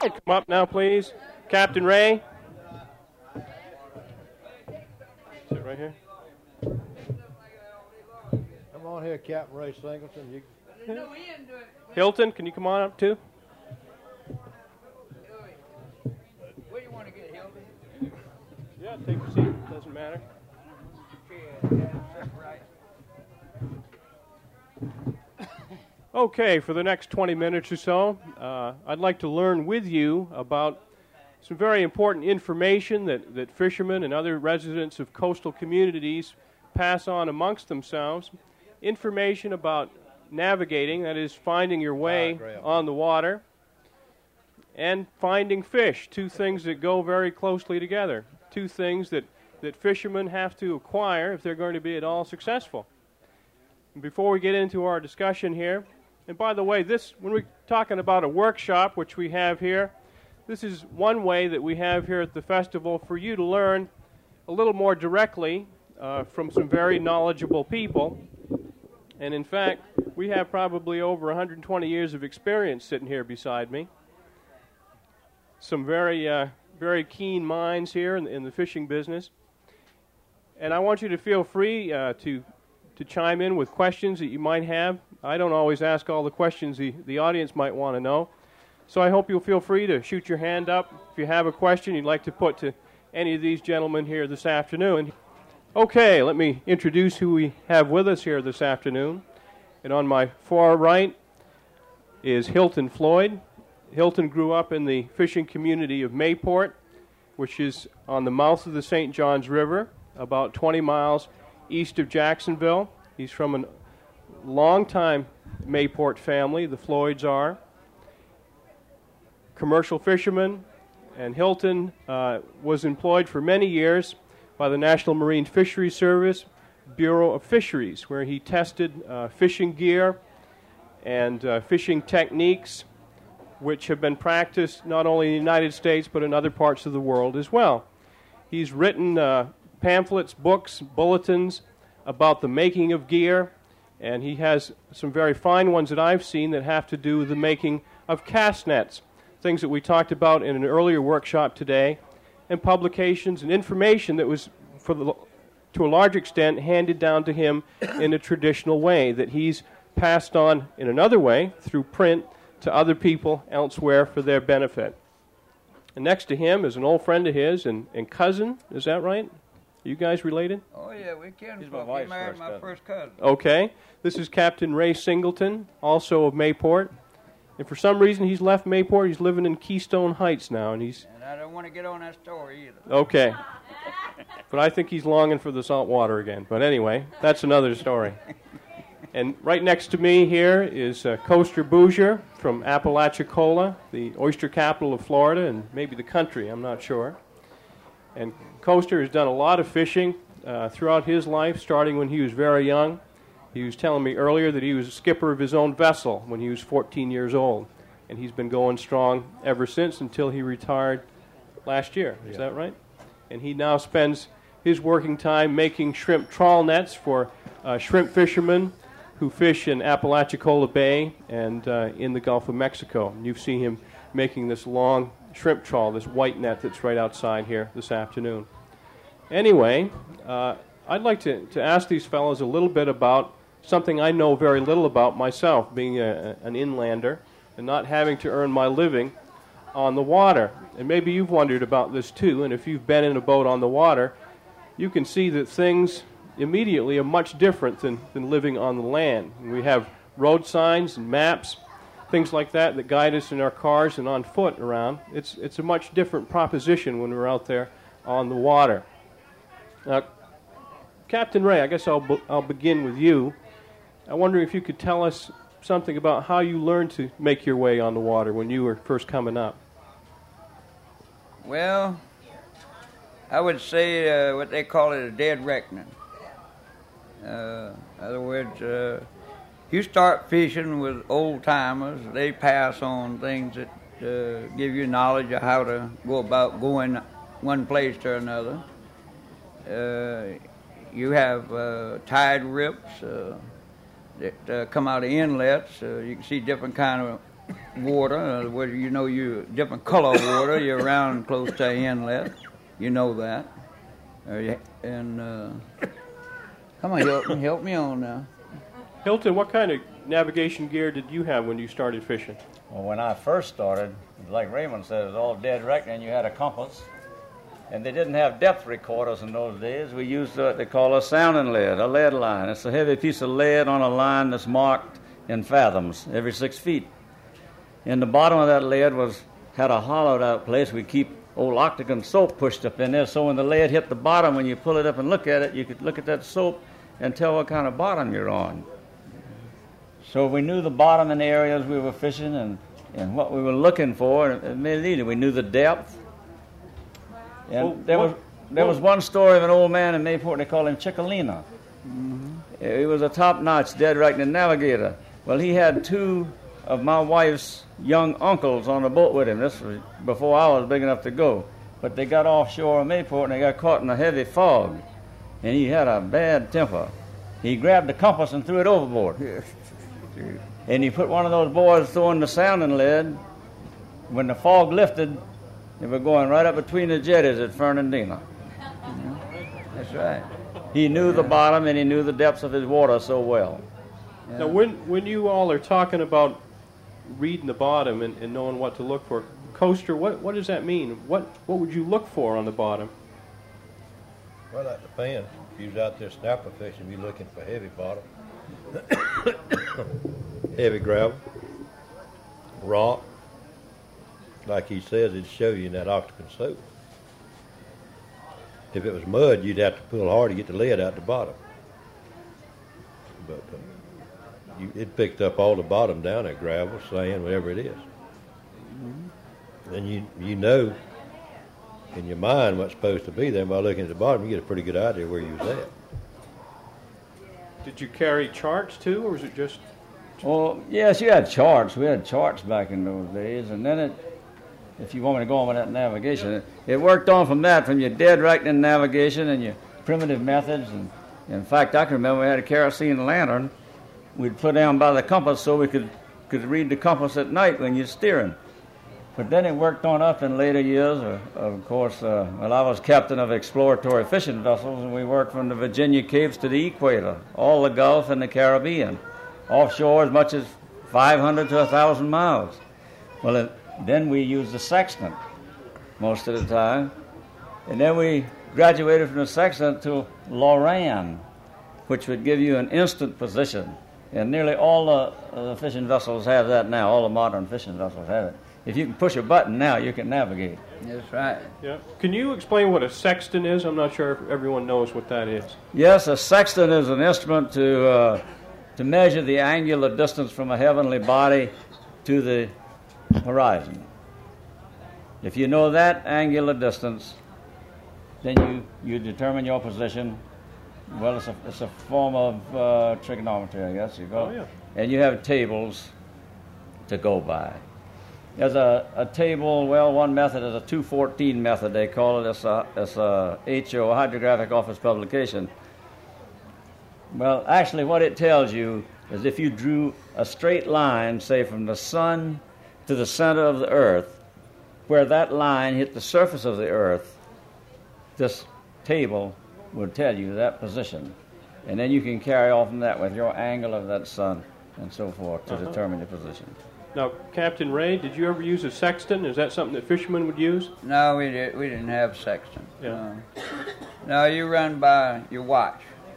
Come up now, please. Captain Ray. Sit right here. Come on here, Captain Ray Singleton. Hilton, can you come on up too? Where you want to get, Hilton? Yeah, take your seat. Doesn't matter. Okay, for the next 20 minutes or so, I'd like to learn with you about some very important information that fishermen and other residents of coastal communities pass on amongst themselves. Information about navigating, that is, finding your way on the water, and finding fish, two things that go very closely together, two things that fishermen have to acquire if they're going to be at all successful. And before we get into our discussion here, and by the way, when we're talking about a workshop, which we have here, this is one way that we have here at the festival for you to learn a little more directly from some very knowledgeable people. And in fact, we have probably over 120 years of experience sitting here beside me. Some very keen minds here in the fishing business. And I want you to feel free to chime in with questions that you might have. I don't always ask all the questions the audience might want to know. So I hope you'll feel free to shoot your hand up if you have a question you'd like to put to any of these gentlemen here this afternoon. Okay, let me introduce who we have with us here this afternoon. And on my far right is Hilton Floyd. Hilton grew up in the fishing community of Mayport, which is on the mouth of the St. Johns River, about 20 miles east of Jacksonville. He's from a long-time Mayport family, the Floyds are. Commercial fisherman, and Hilton was employed for many years by the National Marine Fisheries Service Bureau of Fisheries, where he tested fishing gear and fishing techniques which have been practiced not only in the United States but in other parts of the world as well. He's written pamphlets, books, bulletins about the making of gear, and he has some very fine ones that I've seen that have to do with the making of cast nets, things that we talked about in an earlier workshop today, and publications and information that was, to a large extent, handed down to him in a traditional way that he's passed on in another way through print to other people elsewhere for their benefit. And next to him is an old friend of his and cousin, is that right? Are you guys related? Oh, yeah, we can. He married my first cousin. Okay. This is Captain Ray Singleton, also of Mayport. And for some reason, he's left Mayport. He's living in Keystone Heights now. And I don't want to get on that story either. Okay. But I think he's longing for the salt water again. But anyway, that's another story. And right next to me here is Coaster Bouger from Apalachicola, the oyster capital of Florida, and maybe the country, I'm not sure. And Coaster has done a lot of fishing throughout his life, starting when he was very young. He was telling me earlier that he was a skipper of his own vessel when he was 14 years old. And he's been going strong ever since until he retired last year. Is that right? And he now spends his working time making shrimp trawl nets for shrimp fishermen who fish in Apalachicola Bay and in the Gulf of Mexico. And you've seen him making this long shrimp trawl, this white net that's right outside here this afternoon. Anyway, I'd like to ask these fellows a little bit about something I know very little about myself, being an inlander and not having to earn my living on the water. And maybe you've wondered about this too, and if you've been in a boat on the water, you can see that things immediately are much different than living on the land. And we have road signs and maps, things like that guide us in our cars and on foot around. It's a much different proposition when we're out there on the water. Captain Ray, I guess I'll begin with you. I wonder if you could tell us something about how you learned to make your way on the water when you were first coming up. Well, I would say what they call it a dead reckoning. In other words, you start fishing with old-timers, they pass on things that give you knowledge of how to go about going one place to another. You have tide rips that come out of inlets. You can see different kind of water, where you know you different color water. You're around close to an inlet. You know that. Come on, Hilton, help me on now. Hilton, what kind of navigation gear did you have when you started fishing? Well, when I first started, like Raymond said, it was all dead reckoning. You had a compass, and they didn't have depth recorders in those days. We used what they call a sounding lead, a lead line. It's a heavy piece of lead on a line that's marked in fathoms every 6 feet. In the bottom of that lead had a hollowed out place. We keep old octagon soap pushed up in there, so when the lead hit the bottom, when you pull it up and look at it, you could look at that soap and tell what kind of bottom you're on. So we knew the bottom in the areas we were fishing and what we were looking for, and we knew the depth. And there was one story of an old man in Mayport. They called him Chickalina. Mm-hmm. He was a top-notch dead reckoning navigator. Well, he had two of my wife's young uncles on the boat with him. This was before I was big enough to go. But they got offshore in Mayport and they got caught in a heavy fog. And he had a bad temper. He grabbed the compass and threw it overboard. And he put one of those boys throwing the sounding lead. When the fog lifted, they were going right up between the jetties at Fernandina. That's right. He knew the bottom and he knew the depths of his water so well. Yeah. Now, when you all are talking about reading the bottom and knowing what to look for, Coaster, what does that mean? What would you look for on the bottom? Well, that depends. If you're out there snapper fishing, you're looking for heavy bottom, heavy gravel, rock. Like he says, it'd show you in that octagon soap. If it was mud, you'd have to pull hard to get the lead out the bottom. But it picked up all the bottom down there, gravel, sand, whatever it is. Mm-hmm. And you know in your mind what's supposed to be there. By looking at the bottom, you get a pretty good idea where you was at. Did you carry charts too, or was it just... Well, yes, you had charts. We had charts back in those days. And then if you want me to go on with that navigation, it worked on from your dead reckoning navigation and your primitive methods. And in fact, I can remember we had a kerosene lantern we'd put down by the compass so we could read the compass at night when you're steering. But then it worked on up in later years. Of course, I was captain of exploratory fishing vessels, and we worked from the Virginia Capes to the equator, all the Gulf and the Caribbean, offshore as much as 500 to 1,000 miles. Well, then we used the sextant most of the time. And then we graduated from the sextant to Loran, which would give you an instant position. And nearly all the fishing vessels have that now. All the modern fishing vessels have it. If you can push a button now, you can navigate. That's right. Yeah. Can you explain what a sextant is? I'm not sure if everyone knows what that is. Yes, a sextant is an instrument to measure the angular distance from a heavenly body to the horizon. If you know that angular distance, then you determine your position. Well, it's a form of trigonometry, I guess. You go, yeah. And you have tables to go by. There's a table. Well, one method is a 214 method. They call it. It's a HO, Hydrographic Office publication. Well, actually, what it tells you is if you drew a straight line, say from the sun to the center of the earth, where that line hit the surface of the earth, this table would tell you that position. And then you can carry off from that with your angle of that sun and so forth to determine your position. Now, Captain Ray, did you ever use a sextant? Is that something that fishermen would use? No, we didn't have sextant. Yeah. No, you run by your watch.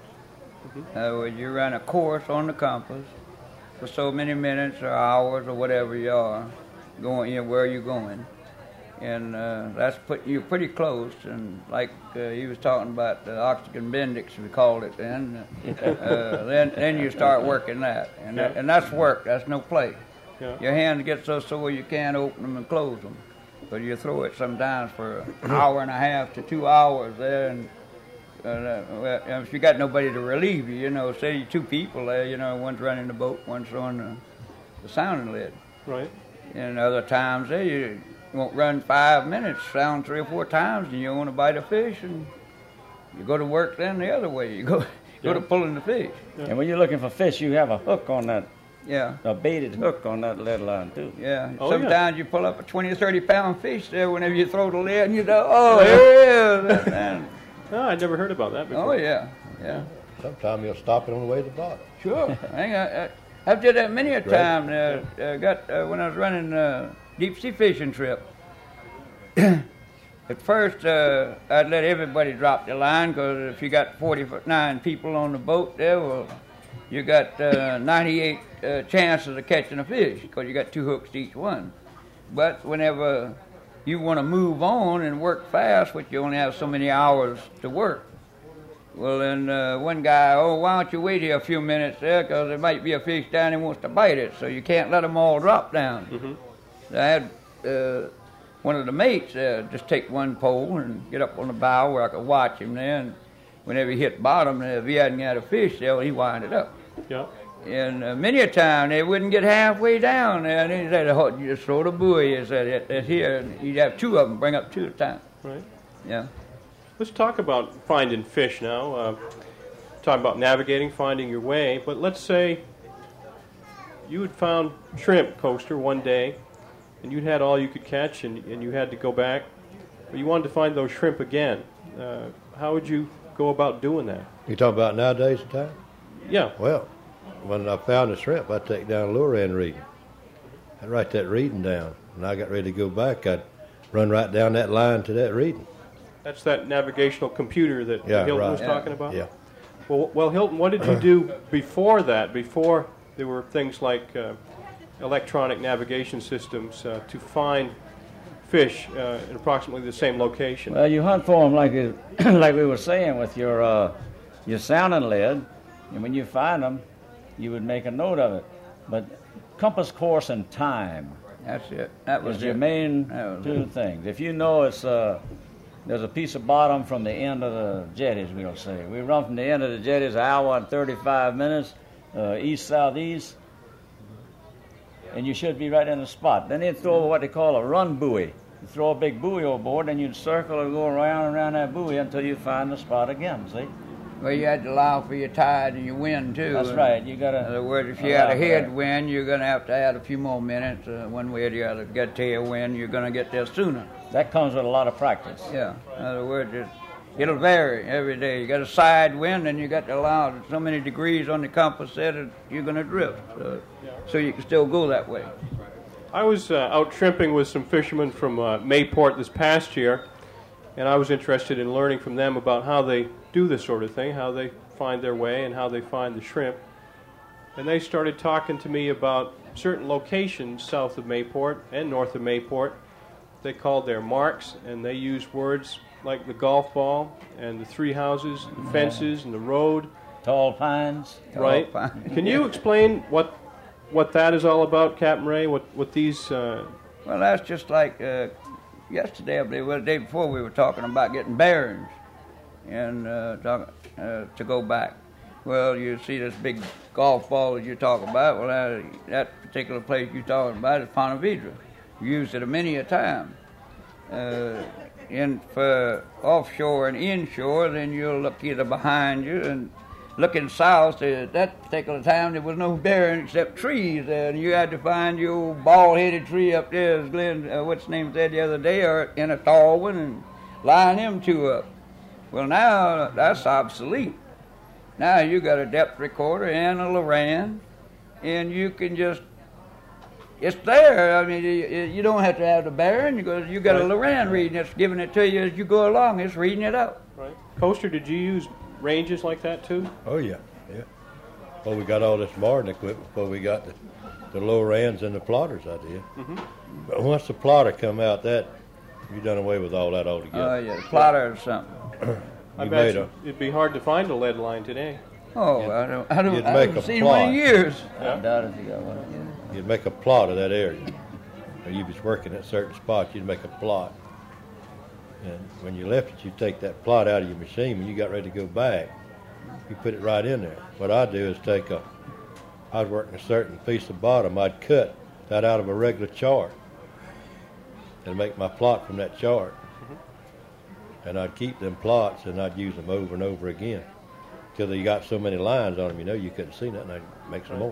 You run a course on the compass for so many minutes or hours or whatever you are going, where you're going. And that's you're pretty close. And like he was talking about the octagon bendix, we called it then. Then you start working that. And that's work. That's no play. Yeah. Your hands get so sore you can't open them and close them. But you throw it sometimes for an hour and a half to 2 hours there. And if you got nobody to relieve you, say 2 people there, one's running the boat, one's throwing the sounding lead. Right. And other times there you won't run 5 minutes, sound 3 or 4 times, and you want to bite a fish, and you go to work then the other way. You go to pulling the fish. Yeah. And when you're looking for fish, you have a hook on that Yeah. a baited hook on that lead line too. Yeah. Oh, Sometimes you pull up a 20 or 30 pound fish there whenever you throw the lead and you know, oh, here it is. And, Oh, I'd never heard about that before. oh, yeah. Yeah. Sometimes you'll stop it on the way to the bottom. Sure. I've did that many a Great. time. When I was running a deep sea fishing trip. At first, I'd let everybody drop the line because if you got 49 people on the boat there, well, you got 98 chances of catching a fish because you got 2 hooks to each one. But whenever you want to move on and work fast, which you only have so many hours to work, well, then one guy, oh, why don't you wait here a few minutes there because there might be a fish down there who wants to bite it, so you can't let them all drop down. Mm-hmm. So I had one of the mates just take one pole and get up on the bow where I could watch him there, and whenever he hit bottom, if he hadn't got a fish there, well, he wind it up. Yeah. And many a time they wouldn't get halfway down there, and he said, oh, you just throw the buoy, he said, it's here, and you'd have 2 of them, bring up 2 at a time. Right. Yeah. Let's talk about finding fish now. Talk about navigating, finding your way. But let's say you had found shrimp, Coaster, one day, and you'd had all you could catch, and you had to go back, but you wanted to find those shrimp again. How would you go about doing that? You talking about nowadays and time? Yeah. Well, when I found the shrimp, I'd take down a lure end reading. I'd write that reading down. When I got ready to go back, I'd run right down that line to that reading. That's that navigational computer that Yeah, Hilton right. was talking about? Yeah. Well, Hilton, what did you do before that, before there were things like electronic navigation systems to find fish in approximately the same location? Well, you hunt for them like we were saying with your sounding lead, and when you find them, you would make a note of it. But compass course and time That's it. That was is your it. main That was 2 things. If you know it's there's a piece of bottom from the end of the jetties, we'll say. We run from the end of the jetties an hour and 35 minutes, east-southeast, and you should be right in the spot. Then they'd throw what they call a run buoy. You throw a big buoy overboard, then you'd circle and go around and around that buoy until you find the spot again, see? Well, you had to allow for your tide and your wind, too. That's And right. You got In to... other words, if you had a headwind, you're going to have to add a few more minutes. One way or the other. If you got tailwind, you're going to get there sooner. That comes with a lot of practice. Yeah. In other words, it'll vary every day. You got a side wind, and you got to allow so many degrees on the compass that you're going to drift. So you can still go that way. I was out shrimping with some fishermen from Mayport this past year, and I was interested in learning from them about how they do this sort of thing, how they find their way and how they find the shrimp. And they started talking to me about certain locations south of Mayport and north of Mayport. They called their marks, and they used words like the golf ball and the 3 houses, the fences and the road. Tall pines. Right. Tall pines. Can you explain what that is all about, Captain Ray? What these? Well, that's just like yesterday, I believe, well, the day before, we were talking about getting bearings and to go back. Well, you see this big golf ball that you're talking about. Well, that particular place you're talking about is Ponte Vedra. Used it many a time. For offshore and inshore, then you'll look either behind you and looking south. At that particular time, there was no bearing except trees, and you had to find your bald-headed tree up there, as Glenn, what's his name, said the other day, or in a tall one, and line them 2 up. Well, now that's obsolete. Now you got a depth recorder and a Loran, and you can just, it's there. I mean, you don't have to have the bearing. You got a Loran reading. It's giving it to you as you go along. It's reading it out. Right. Coaster, did you use ranges like that too? Oh, yeah. Well, we got all this modern equipment before we got the Lorans and the plotters, I did. Mm-hmm. But once the plotter come out, you done away with all that altogether. Oh, yeah, plotter or something. I bet it'd be hard to find a lead line today. Oh, I haven't seen one in years. I doubt if you got one. You'd make a plot of that area. Or you was working at certain spots, you'd make a plot. And when you left it, you'd take that plot out of your machine. When you got ready to go back, you put it right in there. What I'd do is I was working a certain piece of bottom, I'd cut that out of a regular chart and make my plot from that chart. And I'd keep them plots, and I'd use them over and over again till you got so many lines on them, you couldn't see nothing. I'd make some more.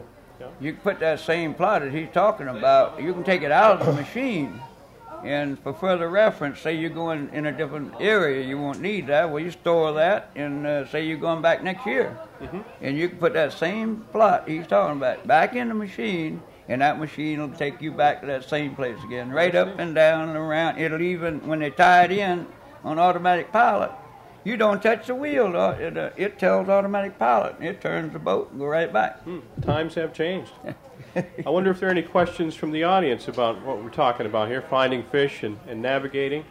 Yeah. You can put that same plot that he's talking about, you can take it out of the machine, and for further reference, say you're going in a different area, you won't need that, well, you store that, and say you're going back next year. And you can put that same plot he's talking about back in the machine, and that machine will take you back to that same place again, right up and down and around. It'll even, when they tie it in on automatic pilot, you don't touch the wheel. It tells automatic pilot. It turns the boat and go right back. Times have changed. I wonder if there are any questions from the audience about what we're talking about here, finding fish and navigating.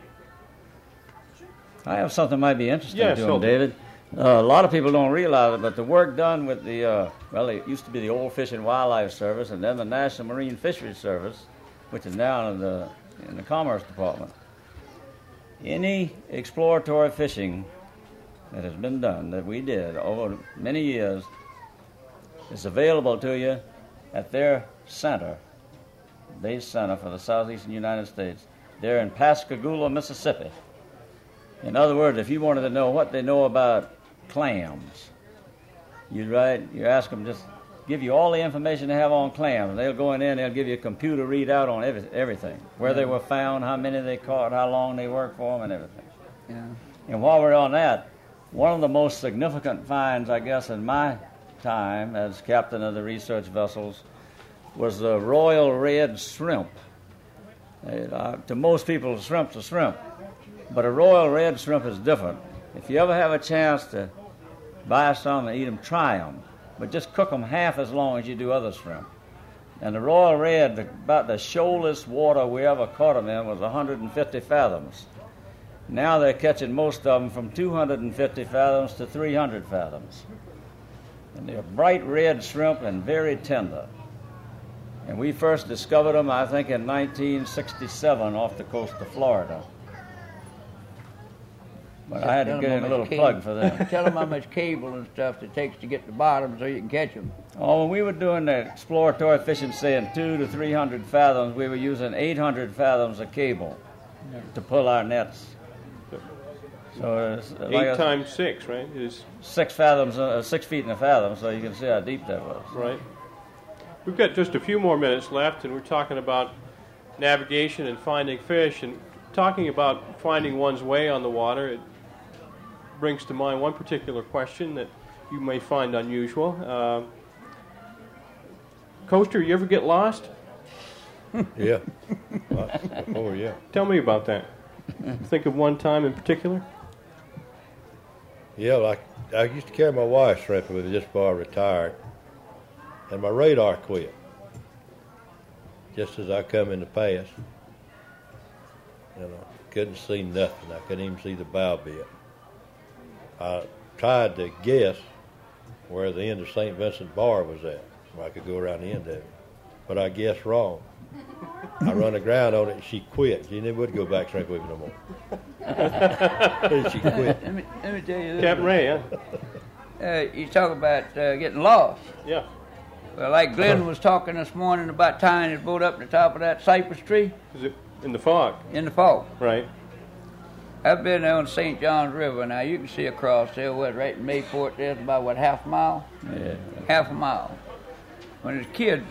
I have something that might be interesting Yes, to him, Hilton. David. A lot of people don't realize it, but the work done with the, it used to be the Old Fish and Wildlife Service, and then the National Marine Fisheries Service, which is now in the Commerce Department. Any exploratory fishing that has been done, that we did over many years, is available to you at their center, base center for the southeastern United States. They're in Pascagoula, Mississippi. In other words, if you wanted to know what they know about clams, you ask them, just give you all the information they have on clams. They'll go in there and they'll give you a computer readout on everything, where they were found, how many they caught, how long they worked for them, and everything. Yeah. And while we're on that, one of the most significant finds, I guess, in my time as captain of the research vessels was the royal red shrimp. To most people, shrimp's a shrimp, but a royal red shrimp is different. If you ever have a chance to buy some and eat them, try them, but just cook them half as long as you do other shrimp. And the royal red, about the shoalest water we ever caught them in was 150 fathoms. Now they're catching most of them from 250 fathoms to 300 fathoms. And they're bright red shrimp and very tender. And we first discovered them, I think, in 1967 off the coast of Florida. But I had to get in a little plug for them. Tell them how much cable and stuff it takes to get to the bottom so you can catch them. Oh, when we were doing the exploratory fishing, say in 200 to 300 fathoms, we were using 800 fathoms of cable to pull our nets. So it's 8 times 6, right? Is 6 fathoms, 6 feet in a fathom, so you can see how deep that was. right. We've got just a few more minutes left, and we're talking about navigation and finding fish, and talking about finding one's way on the water. It brings to mind one particular question that you may find unusual. Coaster, you ever get lost? Yeah. Oh, yeah. Tell me about that. Think of one time in particular? Yeah, like I used to carry my wife shrimping with me just before I retired, and my radar quit just as I come in the pass. And I couldn't see nothing. I couldn't even see the bow bit. I tried to guess where the end of St. Vincent Bar was at, where I could go around the end of it, but I guessed wrong. I run aground on it, and she quit. She never would go back shrimping with me no more. She quit. Let me tell you this. Captain Ray, huh? You talk about getting lost. Yeah. Well, like Glenn was talking this morning about tying his boat up to the top of that cypress tree Is it in the fog? in the fog. Right. I've been on St. John's River. Now, you can see across there, right in Mayport, there's about, half a mile? Yeah. Half a mile. When there's kids,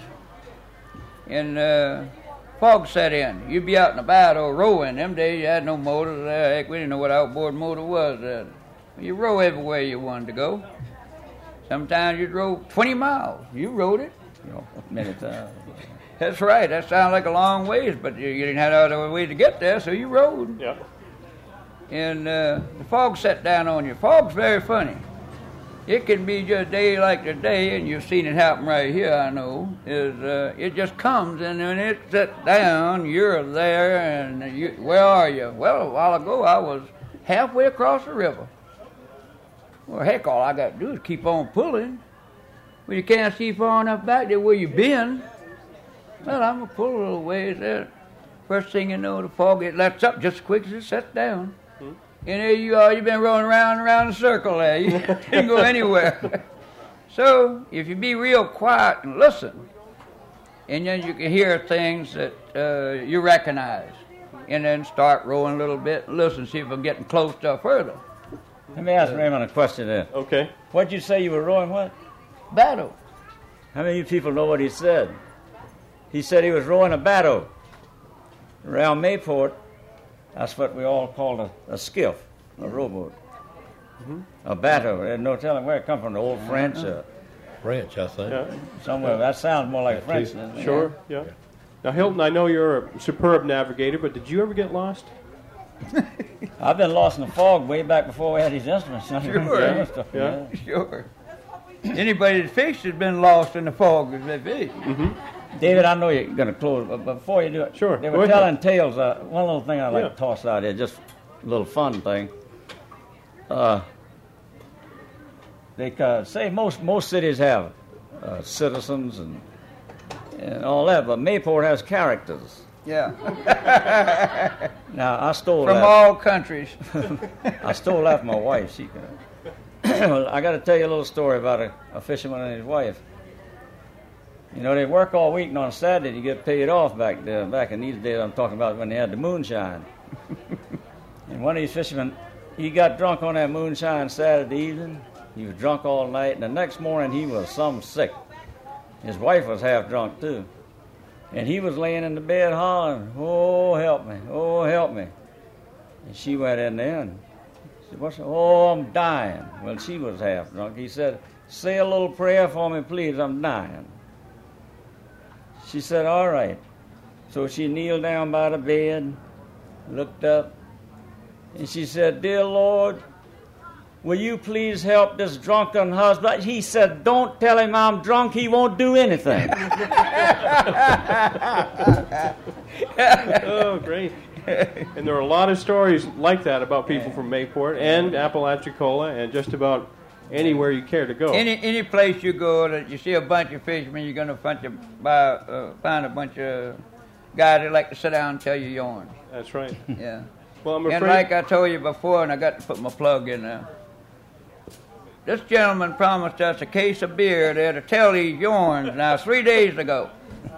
and fog set in. You'd be out and about or rowing. Them days, you had no motors. Heck, we didn't know what outboard motor was. You row everywhere you wanted to go. Sometimes you'd row 20 miles. You rowed it. Many times. That's right. That sounds like a long ways, but you didn't have other way to get there, so you rowed. Yeah. And the fog set down on you. Fog's very funny. It can be just a day like today, and you've seen it happen right here, I know, it just comes, and when it sets down, you're there, and where are you? Well, a while ago, I was halfway across the river. Well, heck, all I got to do is keep on pulling. Well, you can't see far enough back there where you've been. Well, I'm going to pull a little ways there. First thing you know, the fog, it lets up just as quick as it sets down. And there you are, you've been rolling around and around in a circle there. You didn't go anywhere. So, if you be real quiet and listen, and then you can hear things that you recognize, and then start rowing a little bit and listen, see if I'm getting close to further. Let me ask Raymond a question there. Okay. What'd you say you were rowing what? Battle. How many of you people know what he said? He said he was rowing a batteau around Mayport. That's what we all call a skiff, a rowboat. A batteau. There's no telling where it come from, the old French. French, I think. Yeah. Somewhere. That sounds more like Yeah, French. too. Doesn't it? Sure, yeah. Now, Hilton, I know you're a superb navigator, but did you ever get lost? I've been lost in the fog way back before we had these instruments. Sure. Yeah. Sure. Anybody that fished has been lost in the fog as they fish. David, I know you're going to close, but before you do it, Sure, they go were ahead. telling tales. One little thing I'd like Yeah. to toss out here, just a little fun thing. They say most cities have citizens and all that, but Mayport has characters. Yeah. Now I stole From that. all countries. I stole that from my wife. She could. Well, I got to tell you a little story about a fisherman and his wife. You know, they work all week, and on Saturday you get paid off back there. Back in these days, I'm talking about when they had the moonshine. And one of these fishermen, he got drunk on that moonshine Saturday evening. He was drunk all night, and the next morning he was some sick. His wife was half drunk too. And he was laying in the bed hollering, "Oh, help me, oh, help me." And she went in there and said, "What's? Oh, I'm dying." Well, she was half drunk. He said, "Say a little prayer for me, please, I'm dying." She said, "All right." So she kneeled down by the bed, looked up, and she said, "Dear Lord, will you please help this drunken husband?" He said, "Don't tell him I'm drunk. He won't do anything." Oh, great. And there are a lot of stories like that about people from Mayport and Apalachicola and just about anywhere you care to go. Any place you go that you see a bunch of fishermen, you're going to find a bunch of guys that like to sit down and tell you yarns. That's right. Yeah. Well, I'm And afraid... like I told you before, and I got to put my plug in there, this gentleman promised us a case of beer there to tell these yarns now 3 days ago.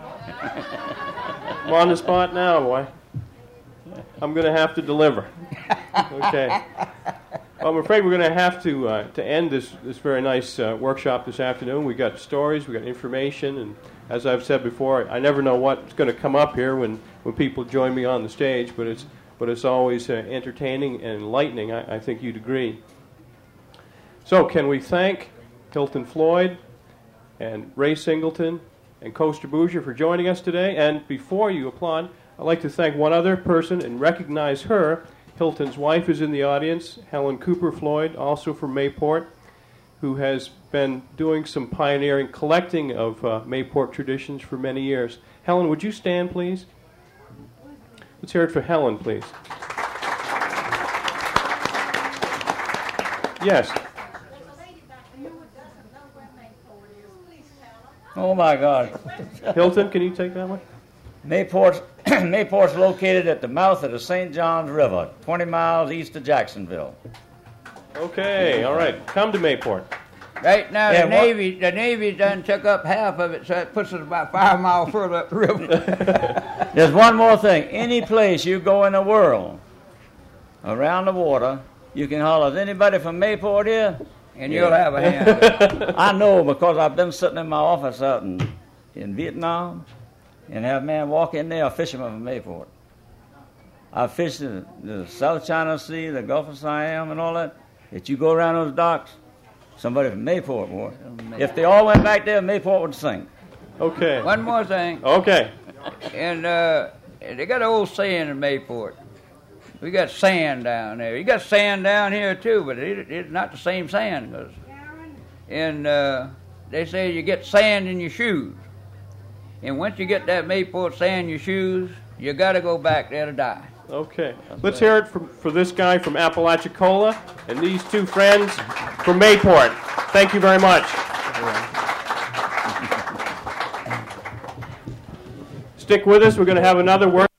I'm on the spot now, boy. I'm going to have to deliver. Okay. Well, I'm afraid we're going to have to end this very nice workshop this afternoon. We got stories, we got information, and as I've said before, I never know what's going to come up here when people join me on the stage, but it's always entertaining and enlightening. I think you'd agree. So, can we thank Hilton Floyd and Ray Singleton and Coaster Bouger for joining us today? And before you applaud, I'd like to thank one other person and recognize her. Hilton's wife is in the audience, Helen Cooper Floyd, also from Mayport, who has been doing some pioneering collecting of Mayport traditions for many years. Helen, would you stand, please? Let's hear it for Helen, please. Yes. Oh my God. Hilton, can you take that one? Mayport's located at the mouth of the St. Johns River, 20 miles east of Jacksonville. Okay, all right. Come to Mayport. Right now, Yeah, the Navy's done took up half of it, so it puts us about 5 miles further up the river. There's one more thing. Any place you go in the world around the water, you can holler, "Is anybody from Mayport here?" And you'll have a hand. I know because I've been sitting in my office out in Vietnam and have a man walk in there, a fisherman from Mayport. I fished the South China Sea, the Gulf of Siam and all that. If you go around those docks, somebody from Mayport, boy. If they all went back there, Mayport would sink. Okay. One more thing. Okay. And they got an old saying in Mayport. We got sand down there. You got sand down here too, but it's not the same sand. And they say you get sand in your shoes. And once you get that Mayport sand in your shoes, you got to go back there to die. Okay. Let's hear it for this guy from Apalachicola and these two friends from Mayport. Thank you very much. Stick with us. We're going to have another work.